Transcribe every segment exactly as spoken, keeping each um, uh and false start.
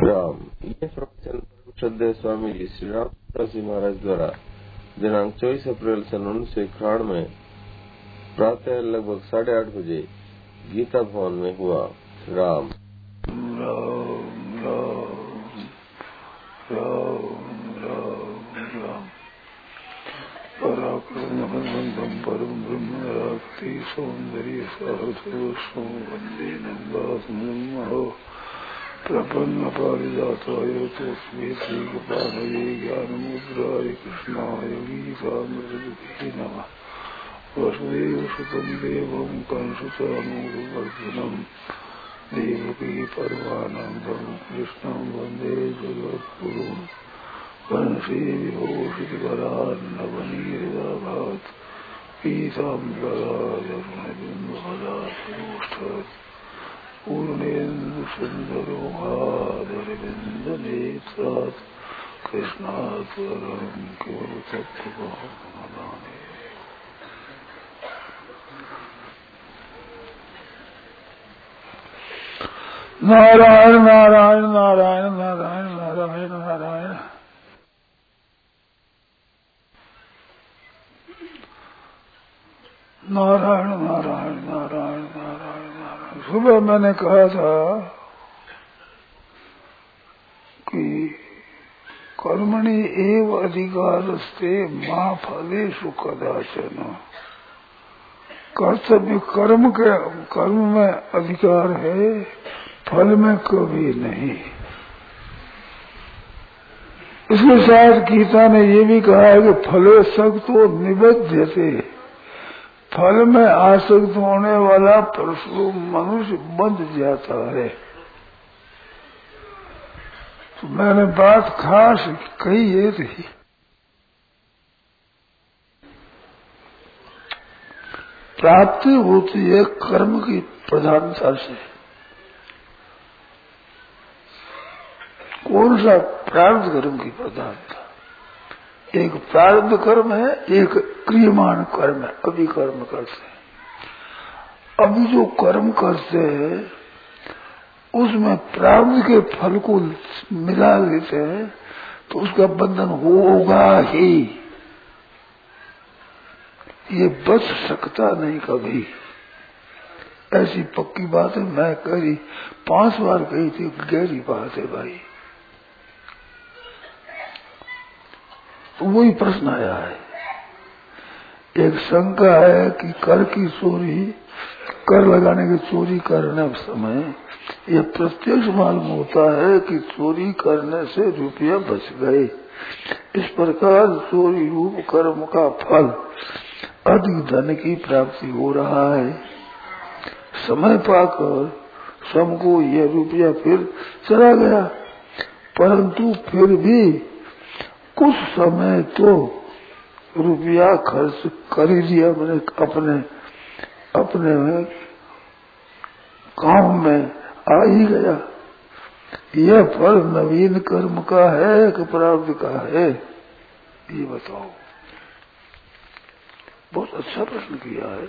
राम। ये प्रवचन परम श्रद्धेय स्वामी जी श्री राम जी महाराज द्वारा दिनांक चौबीस अप्रैल सन उन्नीस सौ इक्यावन में प्रातः लगभग साढ़े आठ बजे गीता भवन में हुआ। राम राम राम राम राम राम पराक्रमबंधम परम ब्रह्म राक्ति सौंदर्य साधु वंदे नंदासमो प्रपन्न पारिजाताय तस्मै ज्ञानमुद्राय कृष्णाय गीतामृतदुहे नमः। वसुदेवसुतं देवं कंसचानूरमर्दनं देवकी परमानन्दं कृष्णं वन्दे जगद्गुरुं। वंशे विभूषितकरान्नवनीरदाभात् पीताम्बरादरुणबिम्बफलात् पूर्णेन्दुसुन्दरो भादरविन्दनेत्रात् कृष्णात् परं किमर्थतत्त्वभावनानि। नारायण नारायण नारायण नारायण नारायण नारायण। नारायण नारायण नारायण नारायण नारायण। सुबह मैंने कहा था कि कर्मणि एव अधिकारस्ते मा फलेषु कदाचन। कर्तव्य कर्म के कर्म में अधिकार है, फल में कभी नहीं। इसके साथ गीता ने ये भी कहा है कि फले सक्तो निबध्यते। फल में आसक्त होने वाला परशु मनुष्य बंध जाता है। तो मैंने बात खास कही ये थी, प्राप्ति होती है कर्म की प्रधानता से। कौन सा? प्रारब्ध कर्म की प्रधानता। एक प्रारब्ध कर्म है, एक क्रियमाण कर्म है। अभी कर्म करते हैं, अभी जो कर्म करते हैं उसमें प्रारब्ध के फल को मिला लेते हैं तो उसका बंधन होगा ही, ये बच सकता नहीं कभी। ऐसी पक्की बात है, मैं कही पांच बार कही थी, गहरी बात है भाई। तो वही प्रश्न आया है। एक शंका है कि कर की चोरी, कर लगाने की चोरी करने समय यह प्रत्यक्ष मालूम होता है कि चोरी करने से रुपया बच गए। इस प्रकार चोरी रूप कर्म का फल अधिक धन की प्राप्ति हो रहा है। समय पाकर स्वयं को यह रुपया फिर चला गया, परंतु फिर भी कुछ समय तो रुपया खर्च कर ही दिया मैंने, अपने अपने काम में आ ही गया। यह फल नवीन कर्म का है कि प्रारब्ध का है, ये बताओ। बहुत अच्छा प्रश्न किया है।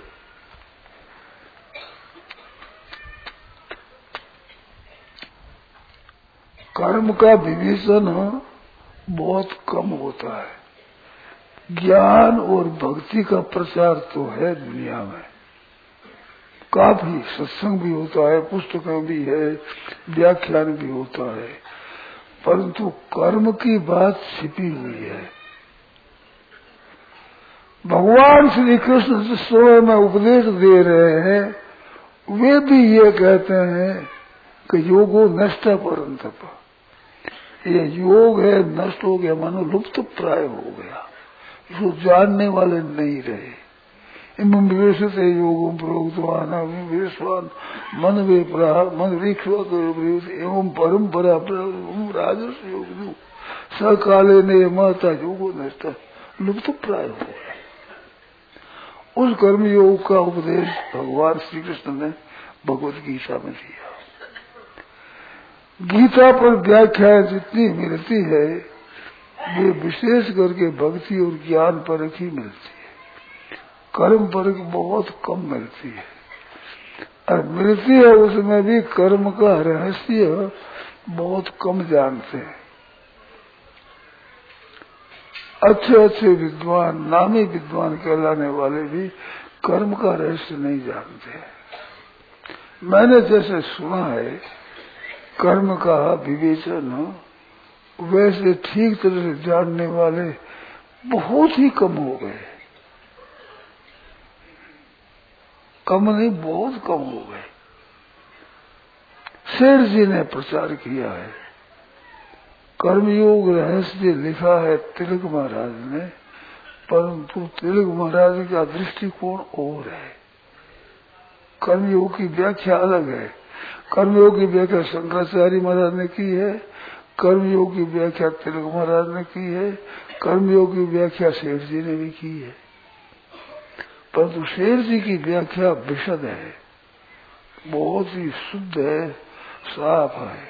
कर्म का विवेचन बहुत कम होता है। ज्ञान और भक्ति का प्रचार तो है दुनिया में, काफी सत्संग भी होता है, पुस्तकें भी है, व्याख्यान भी होता है, परंतु कर्म की बात छिपी हुई है। भगवान श्री कृष्ण जिस समय में उपदेश दे रहे हैं वे भी ये कहते हैं कि योगो नष्ट परंतप। ये योग है नष्ट हो गया, मानो लुप्त प्राय हो गया, इसको जानने वाले नहीं रहे। इमं विवेशित योगम प्रोक्तवान विश्वान मन विप्रा मन वीक्षवा एवं परम्परा राजस योग सकाले ने माता योगो नष्ट लुप्त प्राय हो गया। उस कर्म योग का उपदेश भगवान श्री कृष्ण ने भगवत गीता में दिया। गीता पर व्याख्या जितनी मिलती है वे विशेष करके भक्ति और ज्ञान पर ही मिलती है, कर्म पर बहुत कम मिलती है। और मिलती है उसमें भी कर्म का रहस्य बहुत कम जानते हैं। अच्छे अच्छे विद्वान, नामी विद्वान कहलाने वाले भी कर्म का रहस्य नहीं जानते। मैंने जैसे सुना है कर्म का विवेचन वैसे ठीक तरह से जानने वाले बहुत ही कम हो गए। कम नहीं, बहुत कम हो गए। शेर जी ने प्रचार किया है, कर्मयोग रहस्य लिखा है तिलक महाराज ने, परंतु तिलक महाराज का दृष्टिकोण और है। कर्मयोग की व्याख्या अलग है। कर्मयोग की व्याख्या शंकराचार्य महाराज ने की है, कर्मयोग की व्याख्या तिलक महाराज ने की है, कर्मयोग की व्याख्या शेर जी ने भी की है। परंतु शेर जी की व्याख्या विशद है, बहुत ही शुद्ध है, साफ है।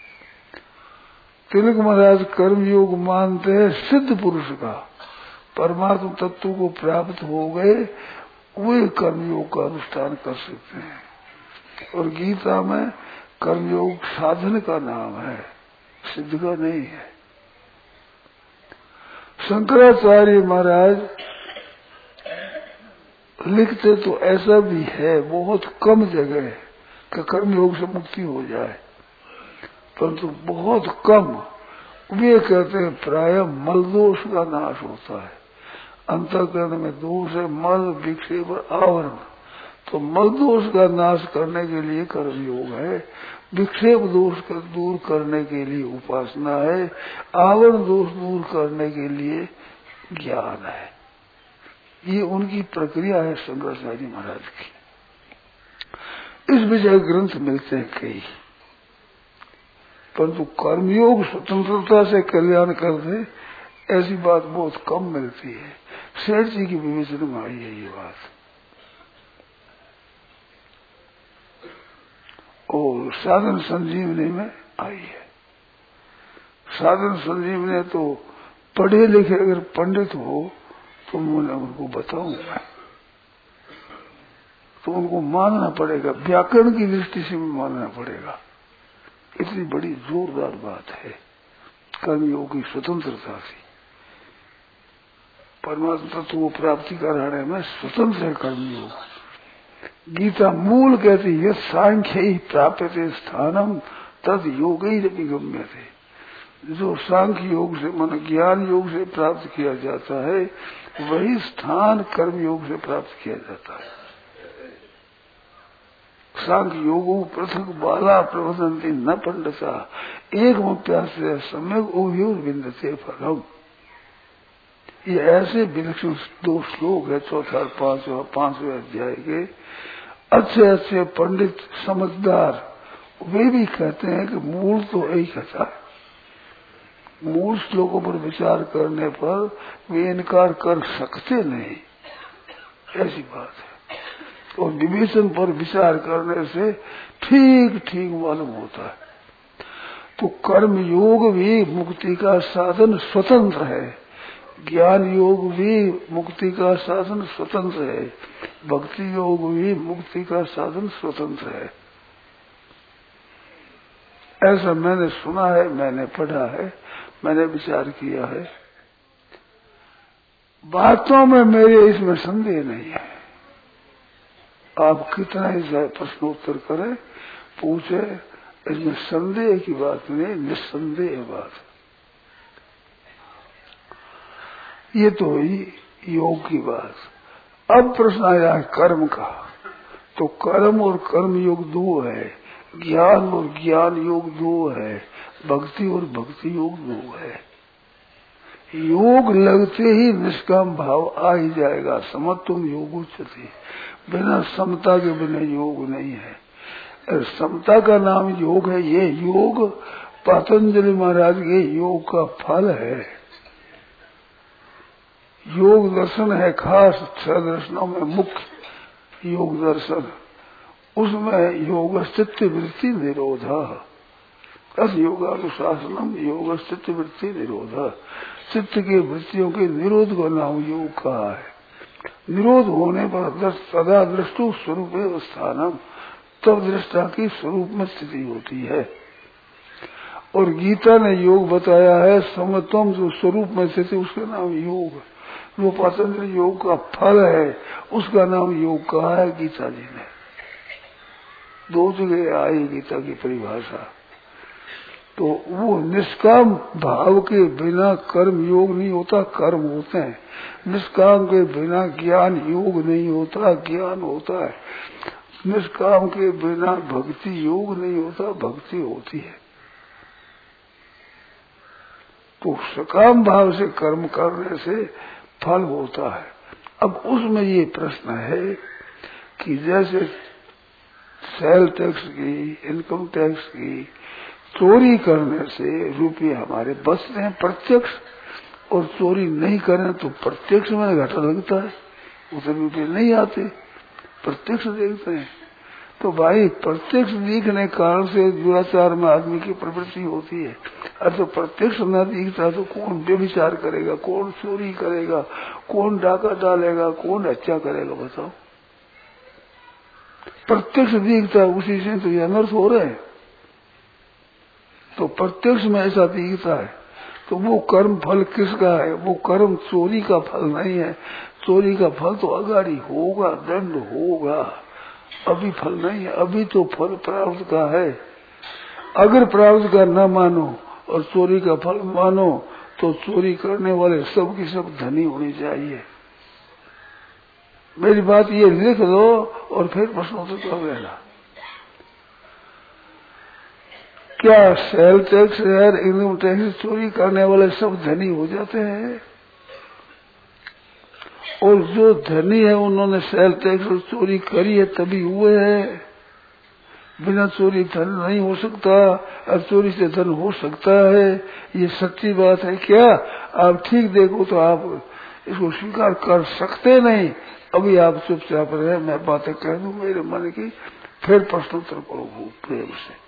तिलक महाराज कर्मयोग मानते हैं सिद्ध पुरुष का, परमात्म तत्व को प्राप्त हो गए वे कर्मयोग का अनुष्ठान कर सकते हैं। और गीता में कर्मयोग साधन का नाम है, सिद्ध का नहीं है। शंकराचार्य महाराज लिखते तो ऐसा भी है बहुत कम जगह कि कर्मयोग से मुक्ति हो जाए, परंतु बहुत कम। वे कहते हैं प्राय मल दोष का नाश होता है। अंतःकरण में दोष है, मल, विक्षेप और आवरण। तो मल दोष का नाश करने के लिए कर्मयोग है, विक्षेप दोष का दूर करने के लिए उपासना है, आवरण दोष दूर करने के लिए ज्ञान है। ये उनकी प्रक्रिया है शंकराचार्य महाराज की। इस विषय ग्रंथ मिलते हैं कई, परंतु कर्मयोग स्वतंत्रता से कल्याण कर दे ऐसी बात बहुत कम मिलती है। शेठ जी की विवेचन में आई है ये बात। और साधन संजीवनी में आई है। साधन संजीवनी तो पढ़े लिखे अगर पंडित हो तो मैं उनको बताऊंगा, तो उनको मानना पड़ेगा, व्याकरण की दृष्टि से भी मानना पड़ेगा। इतनी बड़ी जोरदार बात है कर्मयोग की स्वतंत्रता से। परमात्मा तत्व को प्राप्ति कराने में स्वतंत्र है कर्मयोग। गीता मूल कहती है सांख्य ही प्राप्यते स्थानम तद योग ही गम्य थे। जो सांख्य योग से मन ज्ञान योग से प्राप्त किया जाता है वही स्थान कर्म योग से प्राप्त किया जाता है। सांख्य योगो पृथक बाला प्रवदंती न पंडिता एक मुप्यास सम्यक ओभियोर बिंदते फलम। ये ऐसे विलक्षण दो श्लोक है चौथा और पांचवा पांचवें अध्याय के। अच्छे अच्छे पंडित समझदार वे भी कहते हैं कि मूल तो यही कहता है। मूल श्लोकों पर विचार करने पर वे इनकार कर सकते नहीं, ऐसी बात है। और विवेचन पर विचार करने से ठीक ठीक मालूम होता है। तो कर्म योग भी मुक्ति का साधन स्वतंत्र है, ज्ञान योग भी मुक्ति का साधन स्वतंत्र है, भक्ति योग भी मुक्ति का साधन स्वतंत्र है। ऐसा मैंने सुना है, मैंने पढ़ा है, मैंने विचार किया है। बातों में मेरे इसमें संदेह नहीं है। आप कितना ही प्रश्नोत्तर करें, पूछे, इसमें संदेह की बात नहीं, निस्संदेह बात। ये तो ही योग की बात। अब प्रश्न आया है कर्म का। तो कर्म और कर्म योग दो है, ज्ञान और ज्ञान योग दो है, भक्ति और भक्ति योग दो है। योग लगते ही निष्काम भाव आ ही जाएगा। समत्वम योग उच्यते, बिना समता के बिना योग नहीं है। समता का नाम योग है। ये योग पतंजलि महाराज के योग का फल है। योग दर्शन है खास छह दर्शनों में मुख्य योग दर्शन। उसमें योग चित्त वृत्ति निरोधा, योगानुशासनम योग चित्त वृत्ति निरोधा। चित्त के वृत्तियों के निरोध का नाम योग कहा है। निरोध होने पर सदा दृष्टु स्वरूप स्थानम, तब दृष्टा की स्वरूप में स्थिति होती है। और गीता ने योग बताया है समत्वम, जो स्वरूप में स्थित है उसका नाम योग है। जो पतंजलि योग का फल है उसका नाम योग कहा है गीता जी ने। दो जगह आई गीता की परिभाषा। तो वो निष्काम भाव के बिना कर्म योग नहीं होता, कर्म होते हैं। निष्काम के बिना ज्ञान योग नहीं होता, ज्ञान होता है। निष्काम के बिना भक्ति योग नहीं होता, भक्ति होती है। तो सकाम भाव से कर्म करने से फल होता है। अब उसमें ये प्रश्न है कि जैसे सेल टैक्स की, इनकम टैक्स की चोरी करने से रुपये हमारे बचते हैं प्रत्यक्ष, और चोरी नहीं करें तो प्रत्यक्ष में घाटा लगता है, उसे रुपये नहीं आते, प्रत्यक्ष देखते हैं। तो भाई प्रत्यक्ष दिखने कारण से दुराचार में आदमी की प्रवृत्ति होती है। अरे तो प्रत्यक्ष न दिखता तो कौन व्यभिचार करेगा, कौन चोरी करेगा, कौन डाका डालेगा, कौन हत्या करेगा, बताओ। प्रत्यक्ष दिखता है, उसी से तो ये अनर्थ हो रहे हैं। तो प्रत्यक्ष में ऐसा दिखता है तो वो कर्म फल किसका है? वो कर्म चोरी का फल नहीं है। चोरी का फल तो अगाड़ी होगा, दंड होगा, अभी फल नहीं है। अभी तो फल प्राप्त का है। अगर प्राप्त का न मानो और चोरी का फल मानो तो चोरी करने वाले सब की सब धनी होनी चाहिए। मेरी बात ये लिख लो और फिर प्रश्नोत्तर कर लेना। क्या सेल टैक्स और इनकम टैक्स चोरी करने वाले सब धनी हो जाते हैं? और जो धनी है उन्होंने सेल टैक्स और चोरी करी है तभी हुए हैं। बिना चोरी धन नहीं हो सकता, और चोरी से धन हो सकता है। ये सच्ची बात है क्या? आप ठीक देखो तो आप इसको स्वीकार कर सकते नहीं। अभी आप चुपचाप रहे, मैं बातें कह दूं मेरे मन की, फिर प्रश्नोत्तर करो प्रेम से।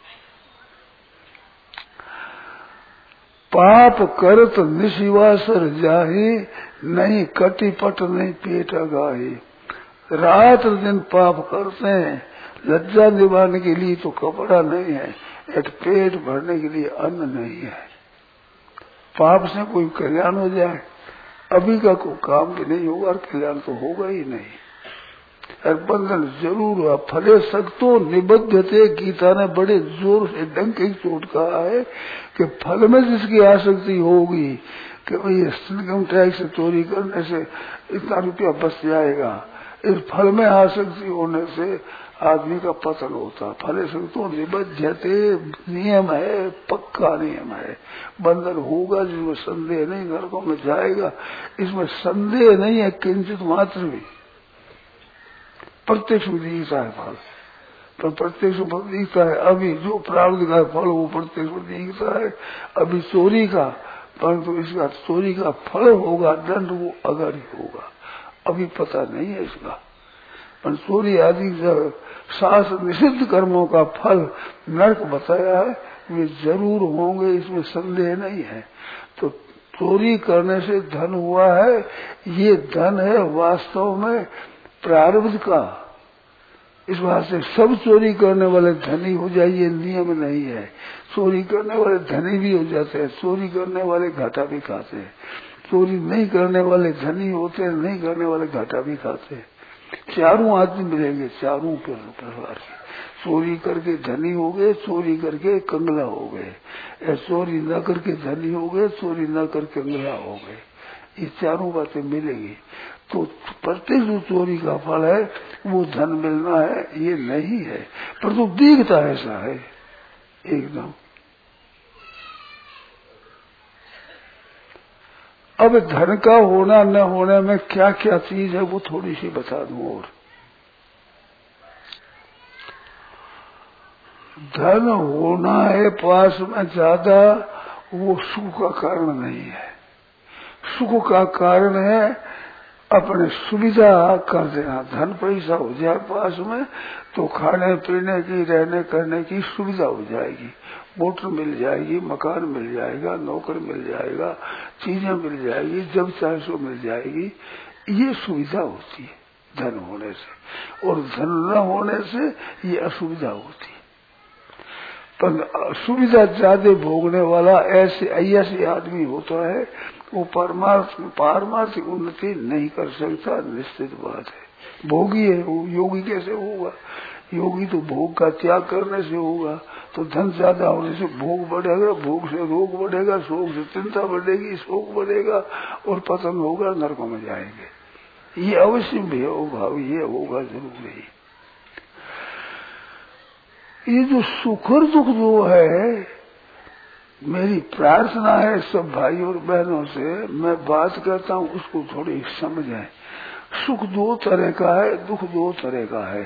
पाप करत निशिवासर जाही, नहीं कटी पट नहीं पेट अगाही। रात दिन पाप करते हैं, लज्जा निभाने के लिए तो कपड़ा नहीं है, एक पेट भरने के लिए अन्न नहीं है। पाप से कोई कल्याण हो जाए अभी का कोई काम भी नहीं होगा, और कल्याण तो होगा ही नहीं। और बंधन जरूर हुआ। फले सक्तो निबद्धते, गीता ने बड़े जोर से डंके की चोट कहा है कि फल में जिसकी आसक्ति होगी कि भाई इनकम टैक्स से चोरी करने से इतना रुपया बच जाएगा, इस फल में आसक्ति होने से आदमी का पतन होता। फले सक्तो निबद्धते नियम है, पक्का नियम है। बंधन होगा जिसमें संदेह नहीं, नरकों में जाएगा इसमें संदेह नहीं है किंचित मात्र भी। प्रत्यक्ष में दिखता है फल, तो प्रत्यक्ष में दिखता है। अभी जो प्रारब्ध का फल वो प्रत्यक्ष में दिखता है। अभी चोरी का, परंतु इसका चोरी का फल होगा, दंड वो अगर ही होगा, अभी पता नहीं है इसका। पर चोरी आदि शास्त्र निषिद्ध कर्मों का फल नरक बताया है, वे जरूर होंगे, इसमें संदेह नहीं है। तो चोरी करने से धन हुआ है, ये धन है वास्तव में प्रारब्ध का। इस बात से सब चोरी करने वाले धनी हो जाए ये नियम नहीं है। चोरी करने वाले धनी भी हो जाते हैं, चोरी करने वाले घाटा भी खाते हैं। चोरी नहीं करने वाले धनी होते हैं, नहीं करने वाले घाटा भी खाते हैं। चारों आदमी मिलेंगे, चारों प्रकार के। चोरी करके धनी हो गए, चोरी करके कंगला हो गए, चोरी न करके धनी हो गए, चोरी न करके कंगला हो गए। ये चारों बातें मिलेंगी। तो प्रत्येक जो चोरी का फल है वो धन मिलना है ये नहीं है, पर तो दिखता ऐसा है एकदम। अब धन का होना न होने में क्या क्या चीज है वो थोड़ी सी बता दूं। और धन होना है पास में ज्यादा, वो सुख का कारण नहीं है। सुख का कारण है अपने सुविधा कर देना। धन पैसा हो जाए पास में तो खाने पीने की, रहने करने की सुविधा हो जाएगी। मोटर मिल जाएगी, मकान मिल जाएगा, नौकर मिल जाएगा, चीजें मिल जाएगी, जब चाहे सो मिल जाएगी। ये सुविधा होती है धन होने से, और धन न होने से ये असुविधा होती है। पर सुविधा ज्यादा भोगने वाला ऐसे ऐसे आदमी होता है वो परमार्थ पारमार्थिक उन्नति नहीं कर सकता, निश्चित बात है। भोगी है वो, योगी कैसे होगा? योगी तो भोग का त्याग करने से होगा। तो धन ज्यादा होने से भोग बढ़ेगा, भोग से रोग बढ़ेगा, शोक से चिंता बढ़ेगी, शोक बढ़ेगा और पतन होगा, नरकों में जाएंगे। ये अवश्य भी हो भाव, ये होगा जरूर ही। ये जो सुख और दुख जो है, मेरी प्रार्थना है सब भाई और बहनों से, मैं बात करता हूँ उसको थोड़ी समझें। सुख दो तरह का है, दुख दो तरह का है।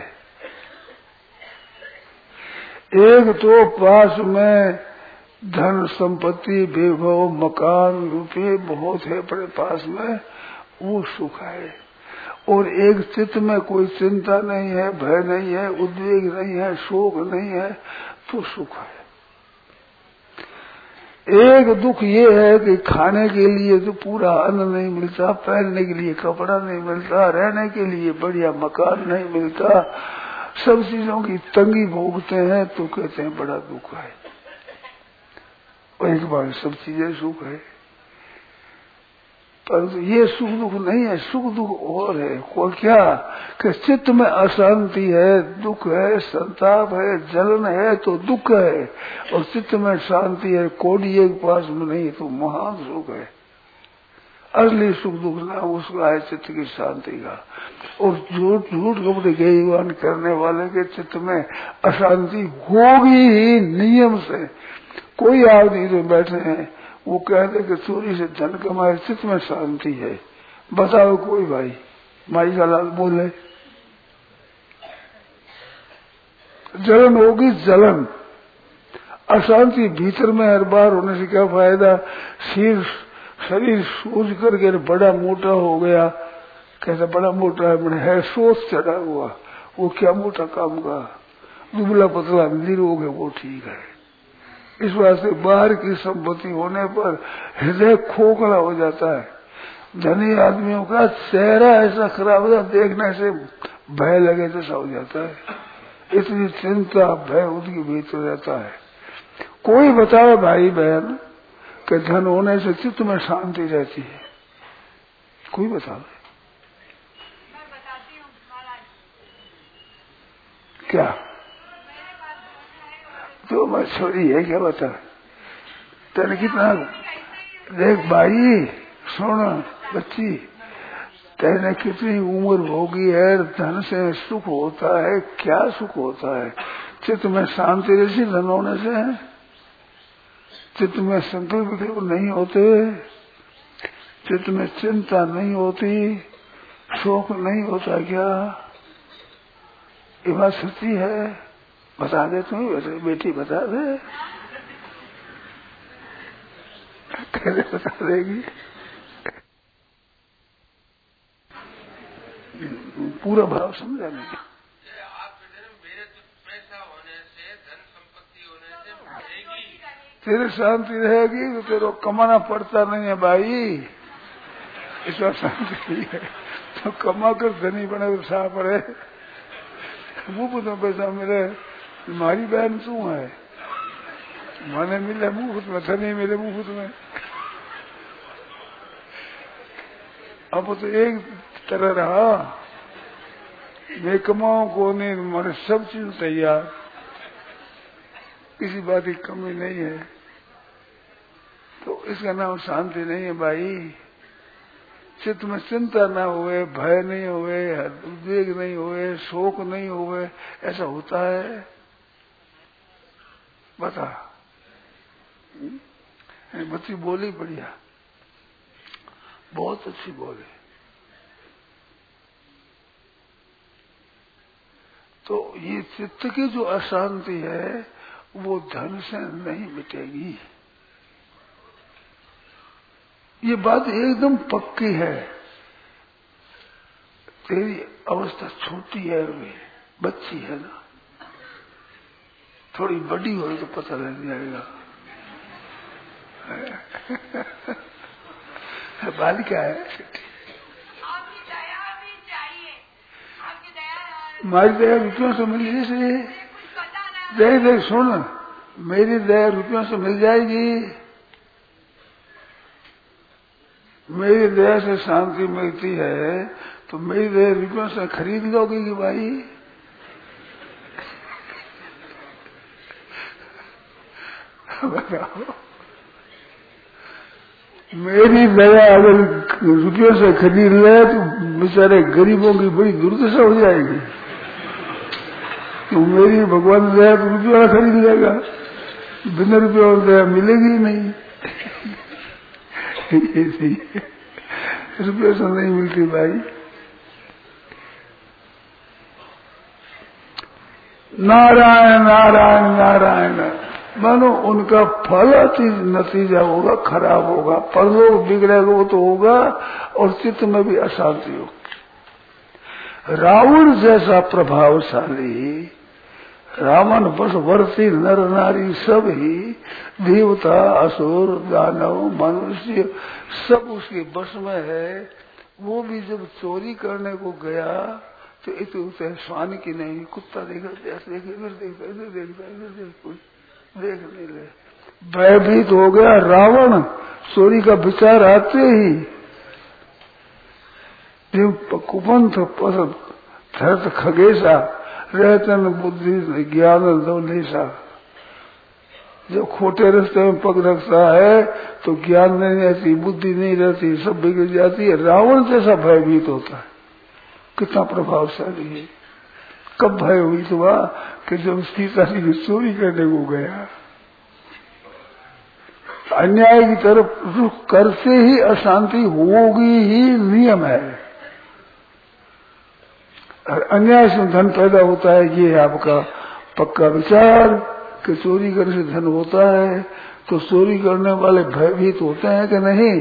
एक तो पास में धन संपत्ति वैभव मकान रुपये बहुत है अपने पास में, वो सुख है। और एक चित्त में कोई चिंता नहीं है, भय नहीं है, उद्वेग नहीं है, शोक नहीं है, तो सुख है। एक दुख ये है कि खाने के लिए तो पूरा अन्न नहीं मिलता, पहनने के लिए कपड़ा नहीं मिलता, रहने के लिए बढ़िया मकान नहीं मिलता, सब चीजों की तंगी भोगते हैं, तो कहते हैं बड़ा दुख है। और एक बार सब चीजें सुख है, परंतु ये सुख दुख नहीं है। सुख दुख और है, को क्या कि चित्त में अशांति है, दुख है, संताप है, जलन है तो दुख है, और चित्त में शांति है, कोड़ी एक पास में नहीं तो महान सुख है। असली सुख दुख ना उसका है चित्त की शांति का। और झूठ झूठ कपड़े गेयवान करने वाले के चित्त में अशांति होगी ही नियम से। कोई आदमी जो बैठे हैं वो कहते कि चोरी से धन कमाए, चित्त में शांति है, बताओ कोई भाई? माई का लाल बोले जलन होगी, जलन अशांति भीतर में हर बार होने से क्या फायदा? सिर शरीर सूझ करके बड़ा मोटा हो गया, कैसा बड़ा मोटा है, मैंने है सोच चढ़ा हुआ, वो क्या मोटा काम का? दुबला पतला निरोग है, वो ठीक है। इस वास्ते बाहर की संपत्ति होने पर हृदय खोखला हो जाता है। धनी आदमियों का चेहरा ऐसा खराब होता, देखने से भय लगे जैसा हो जाता है। इतनी चिंता भय उनके भीतर रहता है। कोई बताओ भाई बहन कि धन होने से चित्त में शांति रहती है? कोई बताओ। मैं बताती हूँ महाराज। क्या तो मैं छोरी है, क्या बता? तेने कितना देख भाई, सुन बच्ची, तेने कितनी उम्र भोगी है, धन से सुख होता है, क्या सुख होता है? चित्त में शांति रहती धन होने से, चित्त में संकल्प विकल्प नहीं होते, चित्त में चिंता नहीं होती, शोक नहीं होता। क्या ये बात सच्ची है? बता दे तू, बेटी बता दे, कैसे बता देगी? पूरा भाव समझा नहीं। तेरे शांति रहेगी तो तेरे कमाना पड़ता नहीं है भाई, इस बार शांति है तो कमा कर धनी बने तो सा पड़े। मुफ्त में पैसा मिले, हमारी बहन तू है, माने मिले मुफ्त में, धनी मिले मुफ्त में। अब तो एक तरह रहा, मैं कमाऊं को नहीं, हमारे सब चीज तैयार, किसी बात की कमी नहीं है, तो इसका नाम शांति नहीं है भाई। चित्त में चिंता ना हुए, भय नहीं हुए, उद्वेग नहीं हुए, शोक नहीं हुए, ऐसा होता है? बता। बच्ची बोली बढ़िया, बहुत अच्छी बोली। तो ये चित्त की जो अशांति है वो धन से नहीं मिटेगी, ये बात एकदम पक्की है। तेरी अवस्था छोटी है, वे बच्ची है ना, थोड़ी बड़ी हो तो पता लग जाएगा। बालिका है, आपकी दया भी चाहिए, आपकी दया। हमारी दया क्यों से मिली? इसलिए कुछ पता ना। देख देख सुन, मेरी दया रुपयों से मिल जाएगी, मेरी दया से शांति मिलती है, तो मेरी दया रुपयों से खरीद लोगे कि भाई? बताओ, मेरी दया अगर रुपयों से खरीद ले तो बेचारे गरीबों की बड़ी दुर्दशा हो जाएगी। तो मेरी भगवान दया तो रुपया खरीद लेगा, बिना रुपया दया मिलेगी नहीं। रुपये से नहीं मिलती भाई। नारायण नारायण नारायण, मानो उनका फल नतीजा होगा, खराब होगा, परलोक बिगड़ेगा वो तो होगा, और चित्त में भी अशांति होगी। रावण जैसा प्रभावशाली, रावण वशवर्ती नर नारी सब ही, देवता असुर दानव मनुष्य सब उसके वश में है। वो भी जब चोरी करने को गया तो इतने उसे स्वान की नहीं, कुत्ता देखा ऐसे देखे, इधर देखता इधर देखता इधर देख, कोई देख नहीं ले, भयभीत हो गया रावण। चोरी का विचार आते ही कुपंथ पसंद धरत खगेशा रहतन बुद्धि ज्ञान दो लेसा। जब खोटे रास्ते में पग रखता है तो ज्ञान नहीं रहती, बुद्धि नहीं रहती, सब बिगड़ जाती है। रावण जैसा भयभीत होता है। कितना प्रभावशाली है। कब भयभीत हुआ कि जब सीता जी की चोरी करने को गया। अन्याय की तरफ रुख करते ही अशांति होगी ही, नियम है। और अन्याय से धन पैदा होता है, ये आपका पक्का विचार कि चोरी करने से धन होता है। तो चोरी करने वाले भयभीत होते हैं कि नहीं?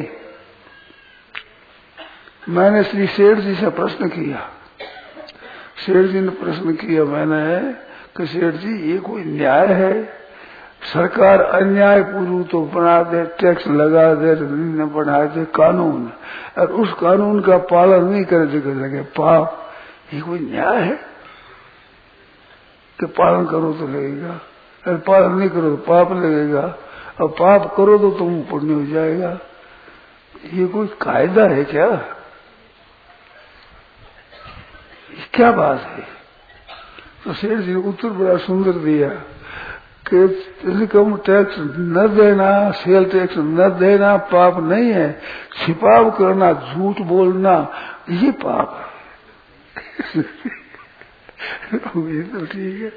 मैंने श्री सेठ जी से प्रश्न किया। सेठ जी ने प्रश्न किया मैंने कि सेठ जी ये कोई न्याय है? सरकार अन्याय पूर्व तो बना दे, टैक्स लगा दे, न बना दे कानून, और उस कानून का पालन नहीं करे जगह जगह पाप। ये कोई न्याय है कि पालन करो तो लगेगा, और पालन नहीं करो तो पाप लगेगा, और पाप करो तो तुम पुण्य हो जाएगा? ये कोई कायदा है क्या? क्या बात है? तो सेठ जी ने उत्तर बड़ा सुंदर दिया कि इनकम टैक्स न देना, सेल टैक्स न देना पाप नहीं है, छिपाव करना, झूठ बोलना ये पाप है। ये तो ठीक है,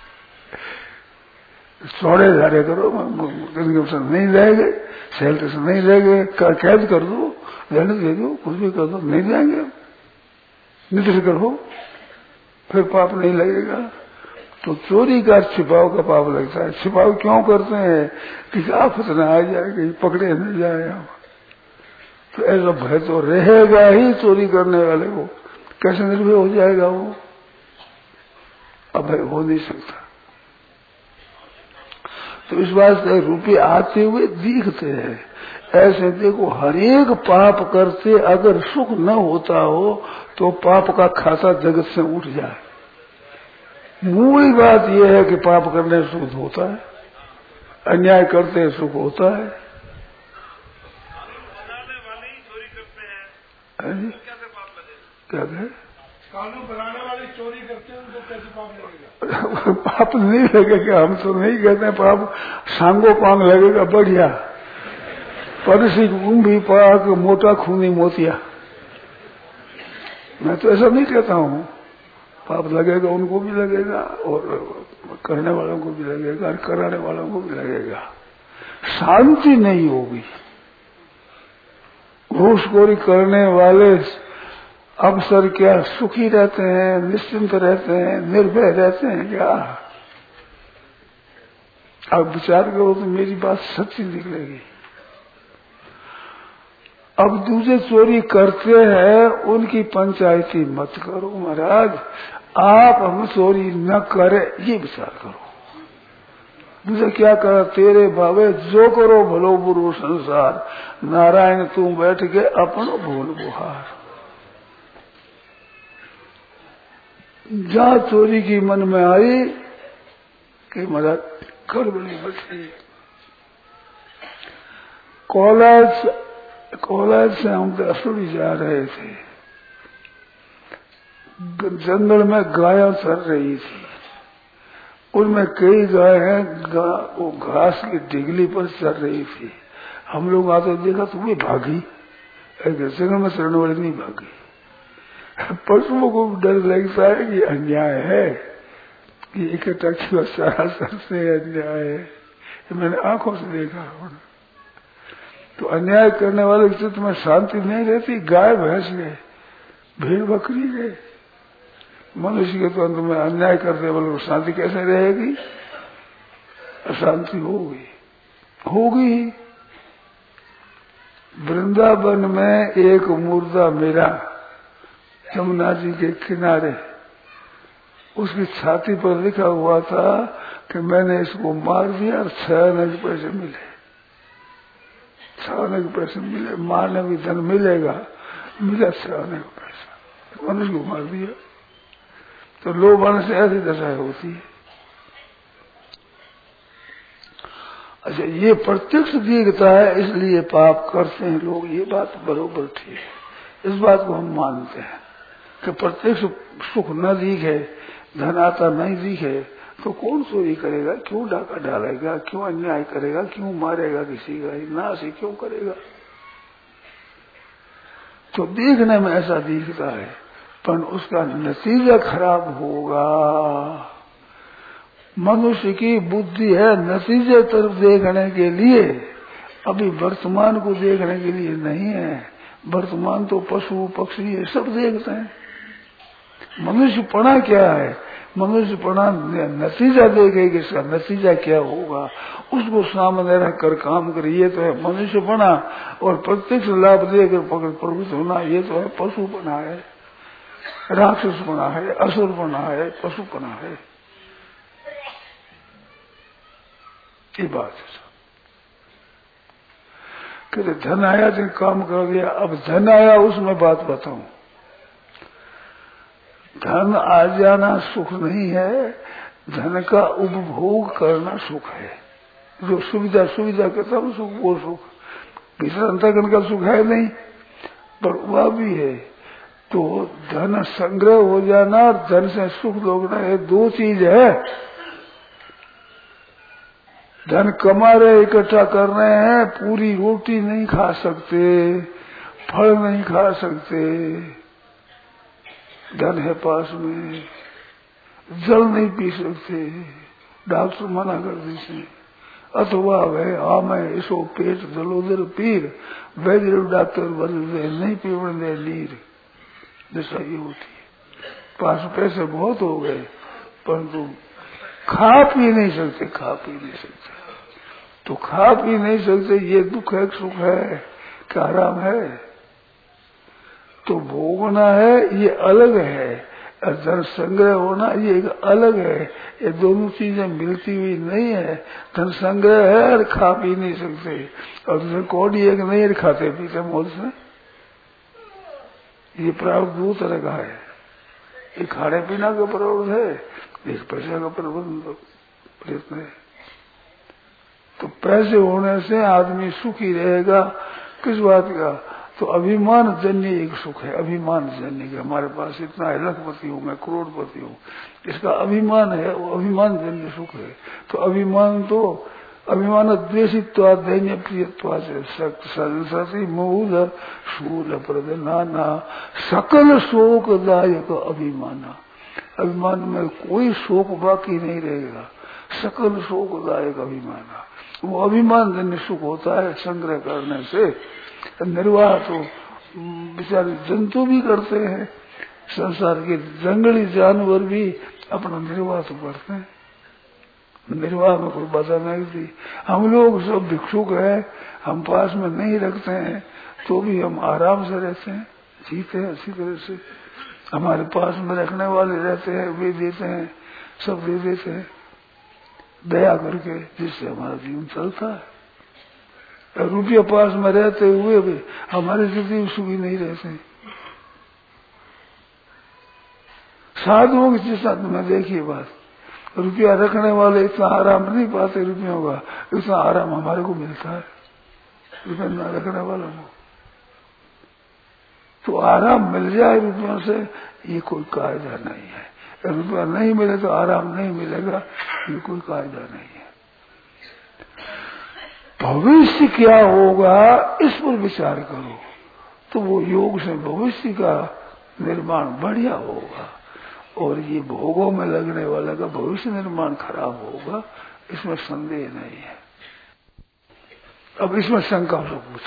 चौड़े धारे करो, इनकम नहीं लेंगे, सेल टैक्स नहीं लेंगे, कैद कर दो, दंड दे दो, कुछ भी कर दो, नहीं देंगे, निधि करो, फिर पाप नहीं लगेगा। तो चोरी का छिपाव का पाप लगता है। छिपाव क्यों करते हैं कि आफत न आ जाए, कहीं पकड़े न जाए। तो ऐसा भय तो रहेगा ही चोरी करने वाले को। कैसे निर्भय हो जाएगा वो? अभय हो नहीं सकता। तो इस बात से रुपये आते हुए दिखते हैं। ऐसे देखो, हर एक पाप करते अगर सुख न होता हो तो पाप का खाता जगत से उठ जाए। मूल बात यह है कि पाप करने से सुख होता है, अन्याय करते सुख होता है। बनाने वाले ही चोरी करते हैं, कैसे पाप लगेगा? क्या कहे? कानून बनाने वाले चोरी करते हैं, उनको कैसे पाप लगेगा? पाप नहीं लगेगा, हम तो नहीं कहते पाप, सांगो पांग लगेगा बढ़िया। परसी भी पाक मोटा खूनी मोतिया, मैं तो ऐसा नहीं कहता हूँ। पाप लगेगा, उनको भी लगेगा, और करने वालों को भी लगेगा, और कराने वालों को भी लगेगा। शांति नहीं होगी। घूसखोरी करने वाले अवसर क्या सुखी रहते हैं, निश्चिंत रहते हैं, निर्भय रहते हैं क्या? अब विचार करो तो मेरी बात सच्ची निकलेगी। अब दूसरे चोरी करते हैं, उनकी पंचायती मत करो महाराज। आप हम चोरी न करें ये विचार करो। दूसरे क्या करा, तेरे भावे जो करो भलो बुरो संसार, नारायण तू बैठ के अपनो भूल बुहार। जहाँ चोरी की मन में आई कि महाराज खड़बड़ी बची। कॉलेज कॉलेज से हम दसुड़ी जा रहे थे, जंगल में गायें चर रही थी, उनमें कई गाय हैं गा, वो घास की डिगली पर चर रही थी। हम लोग आते देखा तो वे भागी, जंगल में चरने वाली नहीं भागी। पशुओं को डर लगता है कि अन्याय है कि इकट्ठा किया सारा सबसे अन्याय है, ये मैंने आंखों से देखा। तो अन्याय करने वाले के चित्त में शांति नहीं रहती। गाय भैंस गए, भेड़ बकरी गए, मनुष्य के तो अंत में अन्याय करने वाले को शांति कैसे रहेगी? अशांति होगी होगी। वृंदावन में एक मुर्दा मिला यमुना जी के किनारे, उसकी छाती पर लिखा हुआ था कि मैंने इसको मार दिया और छह आने के पैसे मिले, छह आने के पैसे मिले, मारने भी धन मिलेगा, मिला छह आने का पैसा, मनुष्य को मार दिया। तो लोभ आने से ऐसी दशा होती है। अच्छा, ये प्रत्यक्ष दिखता है इसलिए पाप करते हैं लोग, ये बात बरोबर ठीक है, इस बात को हम मानते हैं कि प्रत्यक्ष सुख न दिखे, धन आता नहीं दिखे तो कौन चोरी करेगा, क्यों डाका डालेगा, क्यों अन्याय करेगा, क्यों मारेगा किसी का, नाश ही क्यों करेगा। तो देखने में ऐसा दिखता है पर उसका नतीजा खराब होगा। मनुष्य की बुद्धि है नतीजे तरफ देखने के लिए, अभी वर्तमान को देखने के लिए नहीं है। वर्तमान तो पशु पक्षी ये सब देखते हैं। मनुष्य पढ़ा क्या है? मनुष्य पढ़ा नतीजा देखेगा, इसका नतीजा क्या होगा उसको सामने रखकर काम करे, ये तो है मनुष्य पढ़ा। और प्रत्यक्ष लाभ देकर पकड़ प्रवृत्त होना, ये तो है पशु पना है, राक्षस पना है, असुर पना है, पशु पना है। ये बात है। कहते धन आया तो काम कर दिया, अब धन आया उसमें बात बताऊं। धन आ जाना सुख नहीं है, धन का उपभोग करना सुख है। जो सुविधा सुविधा कहता हूँ सुख, वो सुख भीतर अंतर्गण का सुख है नहीं, पर वह भी है। तो धन संग्रह हो जाना और धन से सुख भोगना, ये दो चीज है। धन कमा रहे, इकट्ठा कर रहे हैं, पूरी रोटी नहीं खा सकते, फल नहीं खा सकते, धन है पास में, जल नहीं पी सकते, डॉक्टर मना कर देते, अथवा वह हाँ मैं इसो पेट जलोदर पीर, वैद्य डॉक्टर बदलते नहीं पीवन दे नीर, जैसा ये होती है। पास पैसे बहुत हो गए परंतु खा पी नहीं सकते, खा पी नहीं सकते। तो खा पी नहीं सकते, ये दुख है सुख है क्या आराम है? तो भोगना है ये अलग है, और धन संग्रह होना ये एक अलग है। ये दोनों चीजें मिलती हुई नहीं है। धन संग्रह है और खा पी नहीं सकते, और दूसरे कौड़ी एक नहीं खाते पीते मौज से। ये प्रारूप दो तरह का है, एक खाने पीना का प्रारूप है, एक पैसे का प्रबंध प्रयत्न है। तो पैसे होने से आदमी सुखी रहेगा, किस बात का? तो अभिमान जन्य एक सुख है, अभिमान जन्य के हमारे पास इतना है, लखपति हूँ मैं, करोड़पति हूँ, इसका अभिमान है, वो अभिमान जन्य सुख है। तो अभिमान तो अभिमान द्वेषित्वा दैन्य प्रियत्वा से सरस्वती मूल शूल प्रदनाना सकल शोकदायक अभिमाना। अभिमान में कोई शोक बाकी नहीं रहेगा, सकल शोकदायक अभिमाना। वो अभिमान जन्य सुख होता है संग्रह करने से। निर्वाह तो बेचारे जंतु भी करते हैं, संसार के जंगली जानवर भी अपना निर्वाह तो करते हैं, निर्वाह में कोई बाधा नहीं थी। हम लोग सब भिक्षुक है, हम पास में नहीं रखते हैं तो भी हम आराम से रहते हैं, जीते हैं अच्छी तरह से। हमारे पास में रखने वाले रहते हैं, वे देते हैं, सब दे देते हैं दया करके, जिससे हमारा जीवन चलता है। रुपया पास में रहते हुए भी हमारी जिंदगी सुखी नहीं रहते। साधुओं की साथ में देखिए बात, रुपया रखने वाले इतना आराम नहीं पाते रुपयों का, इतना आराम हमारे को मिलता है रुपया न रखने वालों को। तो आराम मिल जाए रुपयों से ये कोई कायदा नहीं है। रुपया नहीं मिले तो आराम नहीं मिलेगा, ये कोई कायदा नहीं है। भविष्य क्या होगा इस पर विचार करो तो वो योग से भविष्य का निर्माण बढ़िया होगा, और ये भोगों में लगने वाला का भविष्य निर्माण खराब होगा, इसमें संदेह नहीं है। अब इसमें शंका से पूछो।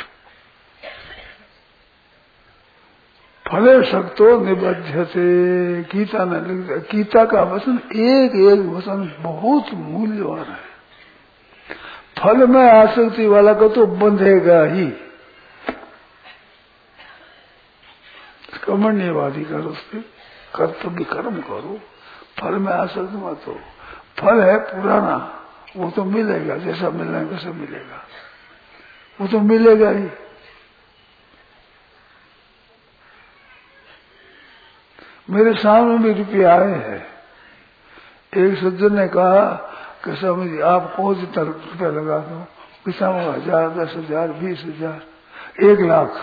फले शक्तो निबध्यते, गीता ने लिख दिया। गीता का वचन एक एक वचन बहुत मूल्यवान है। फल में आसक्ति वाला को तो बंधेगा ही। कर्मण्यवादी करो, उससे कर्तव्य कर्म करो, फल में आसक्ति मत हो। फल है पुराना, वो तो मिलेगा, जैसा मिलना है वैसा मिलेगा, वो तो मिलेगा ही। मेरे सामने भी रुपये आए हैं। एक सज्जन ने कहा कि स्वामी जी आप कौन जितना रुपया लगा दो, किसा हजार, दस हजार, बीस हजार, एक लाख।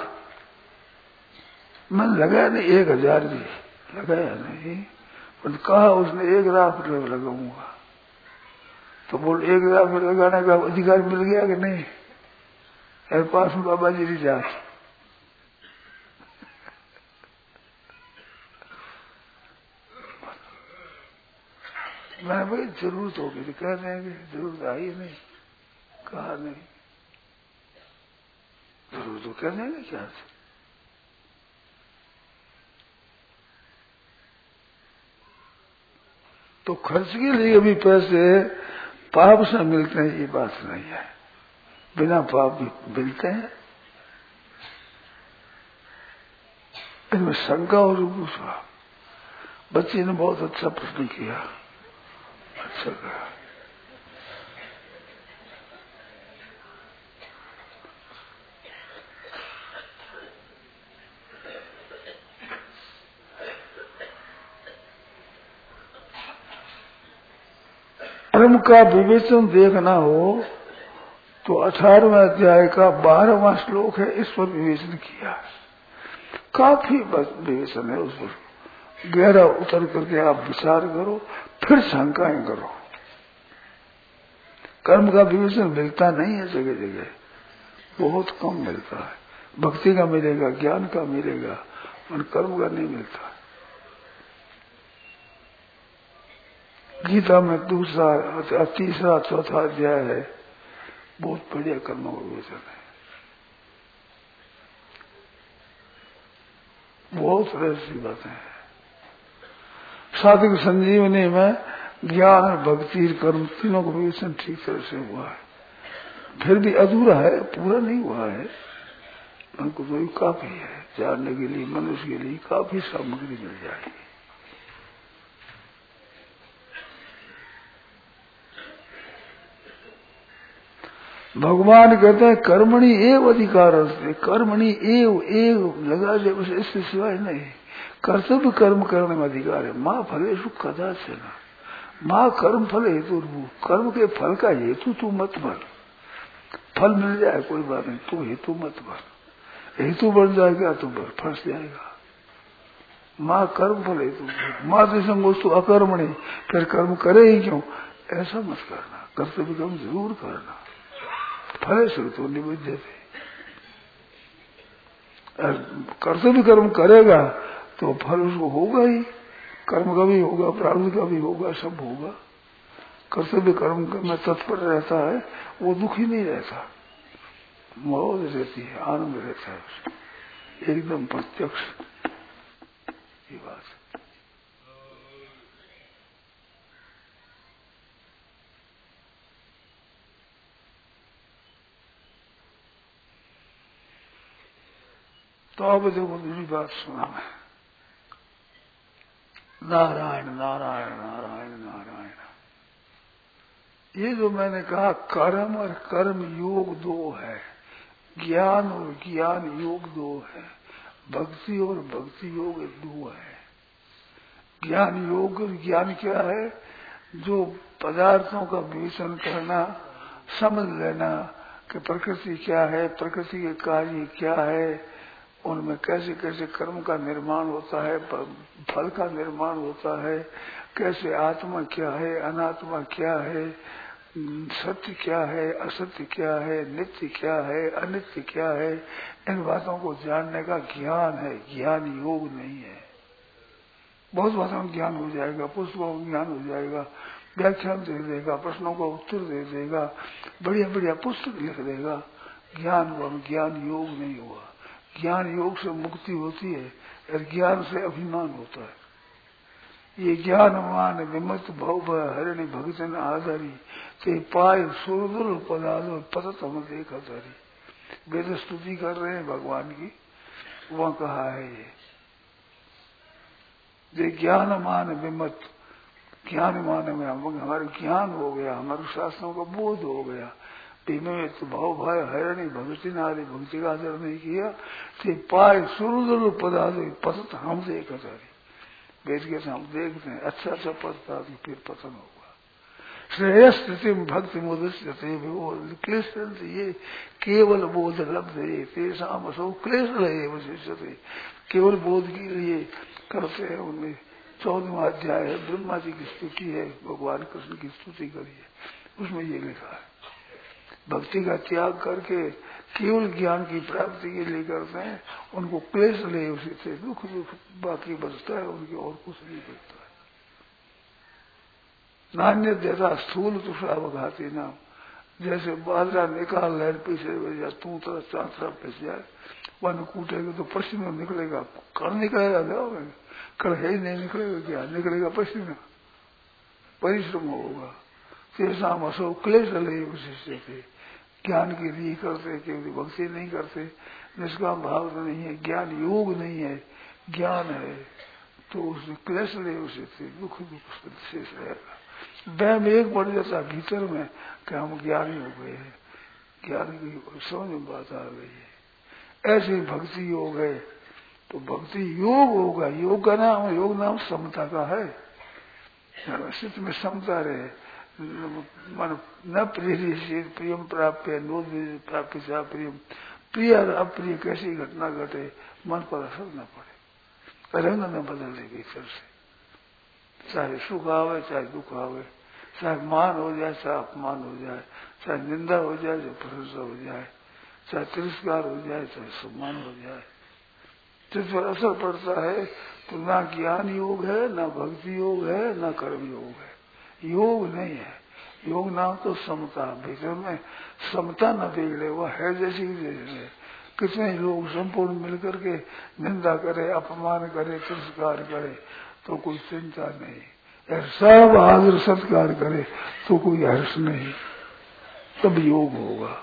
मैंने लगाया नहीं, एक हजार भी लगाया नहीं, पर कहा उसने एक लाख रुपये लगाऊंगा। तो बोल एक लाख रुपये लगाने का अधिकार मिल गया कि नहीं? मेरे पास में बाबा जी की जात। मैंने भाई जरूरत होगी तो कह देंगे, जरूरत आई नहीं, कहा नहीं, जरूरत तो कह देंगे क्या। तो खर्च के लिए भी पैसे पाप से मिलते हैं ये बात नहीं है, बिना पाप भी मिलते हैं। इनमें शंका और दूसरा, बच्ची ने बहुत अच्छा प्रश्न किया, अच्छा कहा। कर्म का विवेचन देखना हो तो अठारहवें अध्याय का बारहवां श्लोक है, इस पर विवेचन किया है। काफी विवेचन है उस पर, गहरा उतर करके आप विचार करो, फिर शंकाएं करो। कर्म का विवेचन मिलता नहीं है जगह जगह, बहुत कम मिलता है। भक्ति का मिलेगा, ज्ञान का मिलेगा, और कर्म का नहीं मिलता। गीता में दूसरा, तीसरा, चौथा अध्याय है, बहुत बढ़िया कर्म का विवेचन है, बहुत रहस्य बातें हैं। साधक संजीवनी में ज्ञान, भक्ति, कर्म तीनों का विवेचन ठीक तरह से हुआ है, फिर भी अधूरा है, पूरा नहीं हुआ है। उनको तो काफी है जानने के लिए, मनुष्य के लिए काफी सामग्री मिल जाएगी। भगवान कहते हैं कर्मणि एव अधिकार, कर्मणि एव एव लगा दे, उसे इससे सिवाय नहीं। कर्तव्य कर्म करने में अधिकार है। माँ फलेषु कदाचन, माँ कर्म फल हेतु, कर्म के फल का हेतु तू मत बन। फल मिल जाए कोई बात नहीं, तू हेतु मत बन। हेतु बन जाएगा तो फंस जाएगा। माँ कर्म फल हेतु, माँ दिशंग वस्तु अकर्मणि, फिर कर्म करे ही क्यों, ऐसा मत करना। कर्तव्य कर्म जरूर करना, फले श्रुतो निबद्धते। कर्तव्य कर्म करेगा तो फल उसको होगा ही, कर्म का भी होगा, प्रारब्ध का भी होगा, सब होगा। कर्तव्य कर्म में तत्पर रहता है वो दुखी नहीं रहता, मौज रहती है, आनंद रहता है, एकदम प्रत्यक्ष ये बात। तो अब देखो मेरी बात सुना मैं। नारायण नारायण नारायण नारायण, ये जो मैंने कहा कर्म और कर्म योग दो है, ज्ञान और ज्ञान योग दो है, भक्ति और भक्ति योग दो है। ज्ञान योग और ज्ञान क्या है, जो पदार्थों का विवेचन करना, समझ लेना कि प्रकृति क्या है, प्रकृति के कार्य क्या है, उनमें कैसे कैसे कर्म का निर्माण होता है, फल का निर्माण होता है, कैसे आत्मा क्या है, अनात्मा क्या है, सत्य क्या है, असत्य क्या है, नित्य क्या है, अनित्य क्या है, इन बातों को जानने का ज्ञान है, ज्ञान योग नहीं है। बहुत बातों में ज्ञान हो जाएगा, पुस्तकों में ज्ञान हो जाएगा, व्याख्यान दे देगा, प्रश्नों का उत्तर दे देगा, बढ़िया बढ़िया पुस्तक लिख देगा, ज्ञान हुआ, ज्ञान योग नहीं हुआ। ज्ञान योग से मुक्ति होती है और ज्ञान से अभिमान होता है। ये ज्ञान मान विमत भव हरिणी भगतन आधारी ते पाए सुरदुल पदालो पतत हम देखा तारी। वेद स्तुति कर रहे हैं भगवान की, वहां कहा है ये जे ज्ञान मान विमत, ज्ञान मान में हमारे ज्ञान हो गया, हमारे शास्त्रों का बोध हो गया, विमत भाव भय हरिणी भगति नारी भक्ति का आदर नहीं किया, ते पाए सुरदुल पदालो पतत हम देखा तारी। वेद के हम देखते हैं अच्छा अच्छा पढ़ता तो फिर पतन होगा। श्रेयस्थिति भक्ति मुदस्यते क्लेश, ये केवल बोध लब्ध है तेषाम असौ क्लेश रहे वशिष्यते, केवल बोध के लिए करते हैं। उनमें चौदहवां अध्याय है, ब्रह्मा जी की स्तुति है, भगवान कृष्ण की स्तुति करी है, उसमें ये लिखा है भक्ति का त्याग करके केवल ज्ञान की प्राप्ति के लिए करते हैं, उनको क्लेश ले उसी से दुख दुख बाकी बचता है, उनके और कुछ नहीं बचता है। नान्य देता स्थूल तुषा बघाती नाम, जैसे बाजरा निकाल लहर पीछे बज जाए, तू तरह चार तरफ पिस जाए, वन कूटेगा तो पसीना निकलेगा, कड़ निकलेगा, कड़ है ही नहीं निकलेगा, क्या निकलेगा पसीना, परिश्रम होगा। तेषाम असो क्लेश ले विशिष्य थे, ज्ञान के लिए करते, केवल भक्ति नहीं करते, निष्काम भाव तो नहीं है, ज्ञान योग नहीं है, ज्ञान है तो उसमें क्लेश ले उसे थे, दुख दुख शेष रहेगा। वह एक बढ़ जाता भीतर में कि हम ज्ञानी हो गए हैं, ज्ञान की समझ में बात आ गई है। ऐसे भक्ति योग है तो भक्ति योग होगा। योग का नाम, योग नाम समता का है, चित्त में समता रहे, मन न प्रिय प्रियम प्राप्य नो प्राप्य सा प्रियम, प्रिय और अप्रिय कैसी घटना घटे मन पर असर न पड़े, रंग न बदले भीतर से, चाहे सुख आवे चाहे दुख आवे, चाहे मान हो जाए चाहे अपमान हो जाए, चाहे निंदा हो जाए चाहे प्रशंसा हो जाए, चाहे तिरस्कार हो जाए चाहे सम्मान हो जाए, जिस पर असर पड़ता है तो ना ज्ञान योग है, ना भक्ति योग है, ना कर्म योग है, योग नहीं है। योग नाम तो समता, भीतर में समता न बिगड़े, वह है जैसी जैसे। कितने लोग संपूर्ण मिलकर के निंदा करे, अपमान करे, तिरस्कार करे तो कोई चिंता नहीं, सब आदर सत्कार करे तो कोई हर्ष नहीं, तब योग होगा।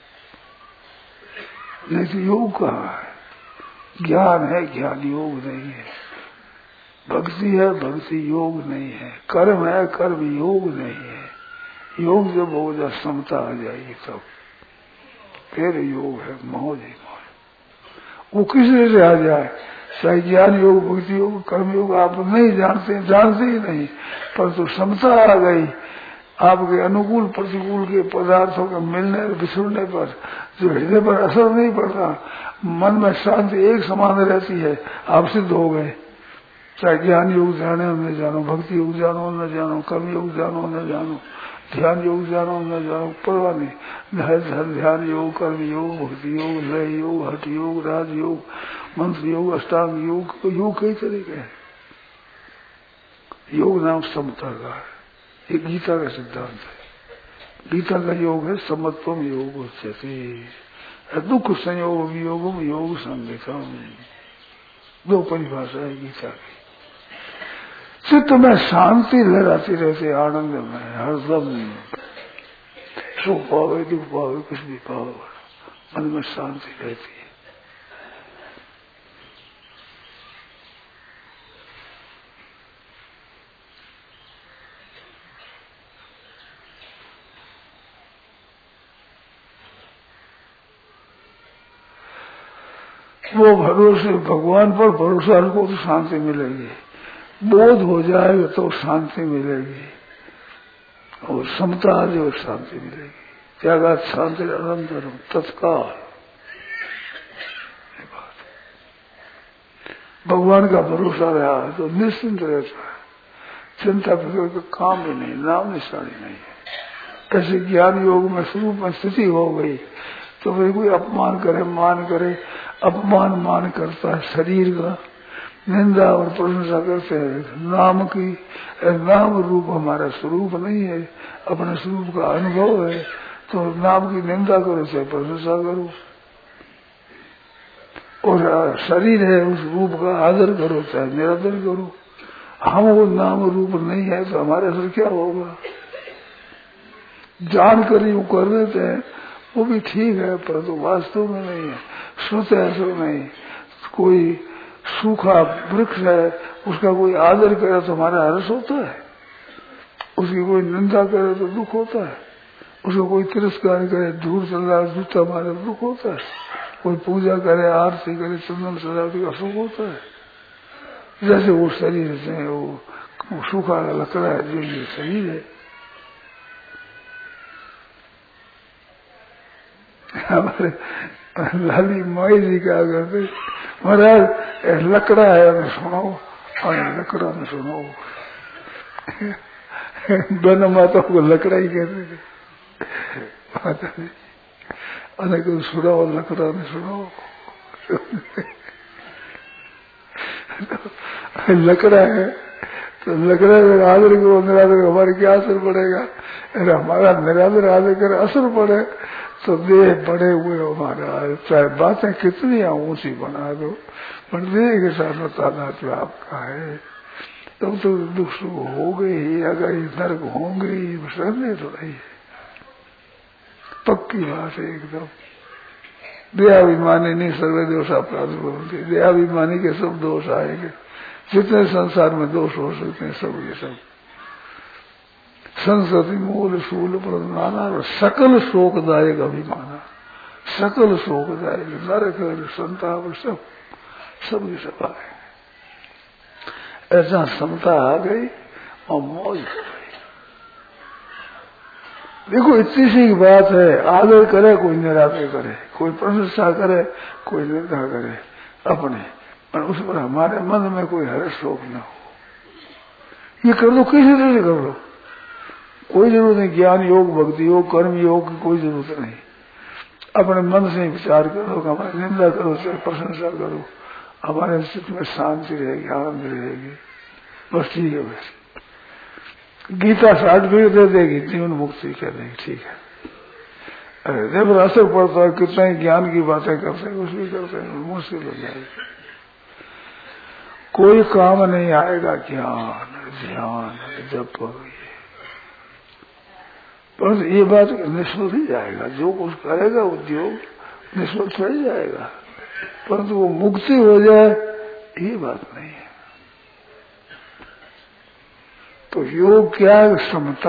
नहीं तो योग कहाँ है? ज्ञान है, ज्ञान योग नहीं है। भक्ति है, भक्ति योग नहीं है। कर्म है, कर्म योग नहीं है। योग जब हो जाए, समता आ जाएगी तब फिर योग है, मौज ही मौज। वो किसी से आ जाए, चाहे ज्ञान योग, भक्ति योग, कर्म योग, आप नहीं जानते, जानते ही नहीं, पर तो समता आ गई। आपके अनुकूल प्रतिकूल के पदार्थों के मिलने और बिछुड़ने पर जो हृदय पर असर नहीं पड़ता, मन में शांति एक समान रहती है, आप सिद्ध हो गए। चाहे ज्ञान योग जाने न जानो, भक्ति योग जानो न जानो, कर्म योग जानो न जानो, ध्यान योग जानो न जानो, परवाह नहीं। ध्यान योग, कर्म योग, भक्ति योग, लय योग, हठ योग, राज योग, मंत्र योग, अष्टांग योग, योग कई तरीके हैं। योग नाम समता का है, ये गीता का सिद्धांत है। गीता का योग है समत्वम योग उच्यते, दुख संयोग वियोगम योग संगतम, दो परिभाषा है गीता की। चित्त में शांति लहराती रहती, आनंद में हरदम, सुख पावे दुख पावे कुछ भी पावे, मन में शांति रहती है। वो भरोसे भगवान पर भरोसा रखो तो शांति मिलेगी, बोध हो जाएगा तो शांति मिलेगी। और समता जो शांति मिलेगी। त्यागात शांति अनंतरम तत्काल। भगवान का भरोसा रहा है तो निश्चिंत रहता है, चिंता फिक्र का काम ही नहीं, नाम निशानी नहीं है। ऐसे ज्ञान योग में स्वरूप में स्थिति हो गई तो फिर कोई अपमान करे मान करे, अपमान मान करता है शरीर का, निंदा और प्रशंसा करते हैं नाम की। नाम रूप हमारा स्वरूप नहीं है, अपने स्वरूप का अनुभव है, तो नाम की निंदा करो चाहे प्रशंसा करो, और शरीर है उस रूप का आदर करो चाहे निरादर करो। हम वो नाम रूप नहीं है तो हमारे से क्या होगा? जानकर यूं कर देते हैं वो भी ठीक है, परंतु तो वास्तव में नहीं है, स्वतः ऐसा नहीं। कोई सूखा वृक्ष है, उसका कोई आदर करे तो हमारा हर्ष होता है, उसकी कोई निंदा करे तो दुख होता है, उसको कोई तिरस्कार करे दूर चल रहा जूता मारे तो दुख होता है, कोई पूजा करे आरती करे चंदन सजावटी का सुख होता है। जैसे वो शरीर से वो, वो सूखा लकड़ा है जो ये शरीर है। हमारे लाली माई जी क्या करते, महाराज लकड़ा है हमें सुनाओ, और लकड़ा में सुनाओ। दोनों माता को लकड़ा ही कहते थे माता जी, अनेक सुनाओ लकड़ा में सुनाओ। लकड़ा है तो लकड़ा में आदर करो निरादर हमारे क्या असर पड़ेगा? अरे हमारा निरादर आदर कर असर पड़े तो देह बड़े हुए हमारा, चाहे बातें कितनी ऊंची बना दो, पर देह के साथ ताना तो आपका है, तब तो दुख सुख हो गई, अगर नर्क होंगे ही, समझे तो नहीं है, पक्की बात है एकदम। देहाभिमानी नहीं सर्वे दोष अपराध बोलते, देहाभिमानी के सब दोष आएंगे, जितने संसार में दोष हो सकते हैं सब ये सब। संसति मूल शूल पर नाना सकल शोकदायक अभिमाना, सकल शोकदायक नरक संताप सब सब ये सब आए। ऐसा समता आ गई और मौज हो गई। देखो इतनी सी बात है, आदर करे कोई निरादर करे, कोई प्रशंसा करे कोई निंदा करे अपने, पर उस पर हमारे मन में कोई हर्ष शोक न हो। ये कर लो किसी तरह से कर लो, कोई जरूरत नहीं, ज्ञान योग भक्ति योग कर्म योग की कोई जरूरत नहीं। अपने मन से विचार करो, हमारी निंदा करो चाहे प्रशंसा करो, हमारे चित्त में शांति रहेगी, आनंद रहेगी, बस ठीक है। बस गीता सर्टिफिकेट दे देगी, जीवन मुक्ति कह देगी, ठीक है। अरे जब असर पड़ता है कितना ही ज्ञान की बातें करते हैं, कुछ भी करते हैं, मुश्किल हो जाएगी, कोई काम नहीं आएगा। ज्ञान ध्यान जप पर ये बात निष्फल ही जाएगा, जो कुछ करेगा उद्योग निष्फल हो जाएगा, परंतु वो मुक्ति हो जाए ये बात नहीं है। तो योग क्या है? समता।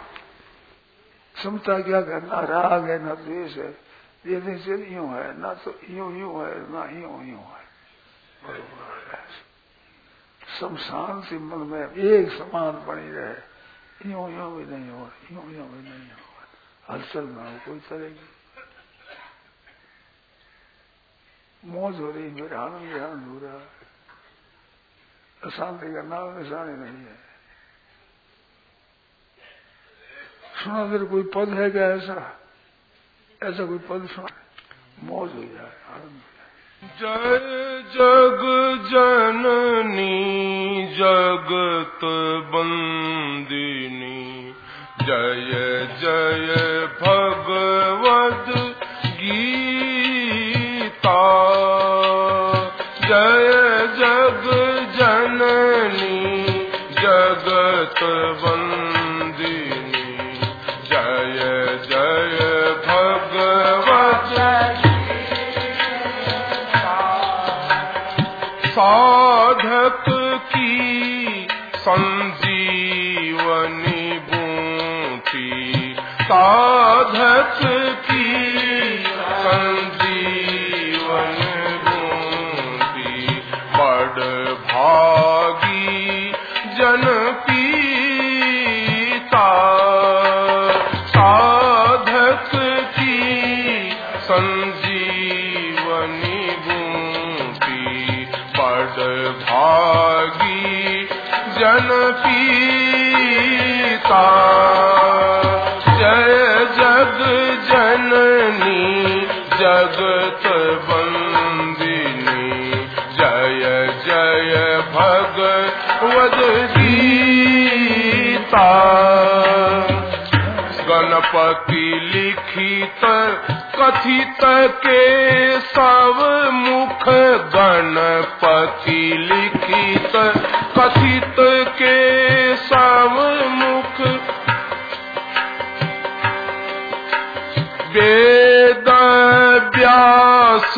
समता क्या है? ना राग है ना द्वेष है, ये नहीं यूं है ना तो यूं यूं है ना यूं यूं है, बरोबर है। सब शांति मन में एक समान बनी रहे, यूं यूं भी नहीं हो, यूं यूं भी नहीं हो, हलचल ना हो कोई तरह की, मौज हो रही, मेरा आनंद आनंद हो रहा है, अशांति का नाम निशानी नहीं है। सुना फिर कोई पद है क्या ऐसा? ऐसा कोई पद सुना, मौज हो जाए, आनंद हो जाए। जय जग जननी जगत बंदिनी, जय जय भगवद गीता, जय जग जननी जगत बंदिनी, जय जय भगवद साधक की संजीवनी बूटी, साधक की संजीवनी बूटी, बड़ भागी जन पीता, नयन पीता जय जग जननी जगत वंदिनी जय जय भगवद गीता गणपति लिखित कथित के सब मुख गणपति लिखित कथित के सब मुख वेद व्यास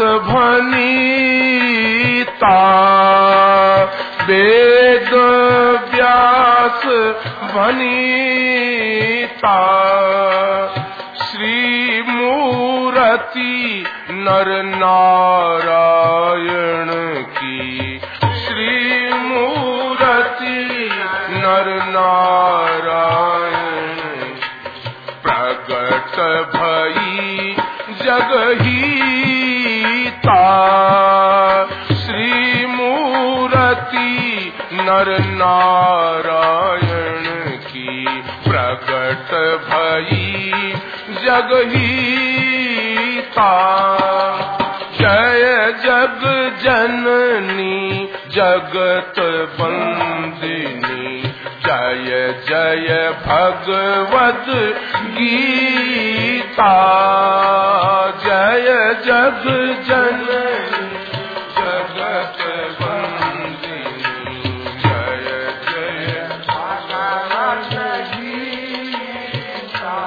भनीता वेद व्यास भनीता श्री मूर्ति नर नारायण की श्री मूर्ति नर नारायण प्रगट भई जगहीता श्री मूर्ति नर नारायण की प्रगट भई जगहीता जय जग जननी जगत वंदिनी जय जय भगवद गीता जय जग जननी जगत वंदिनी जय जय भगवद गीता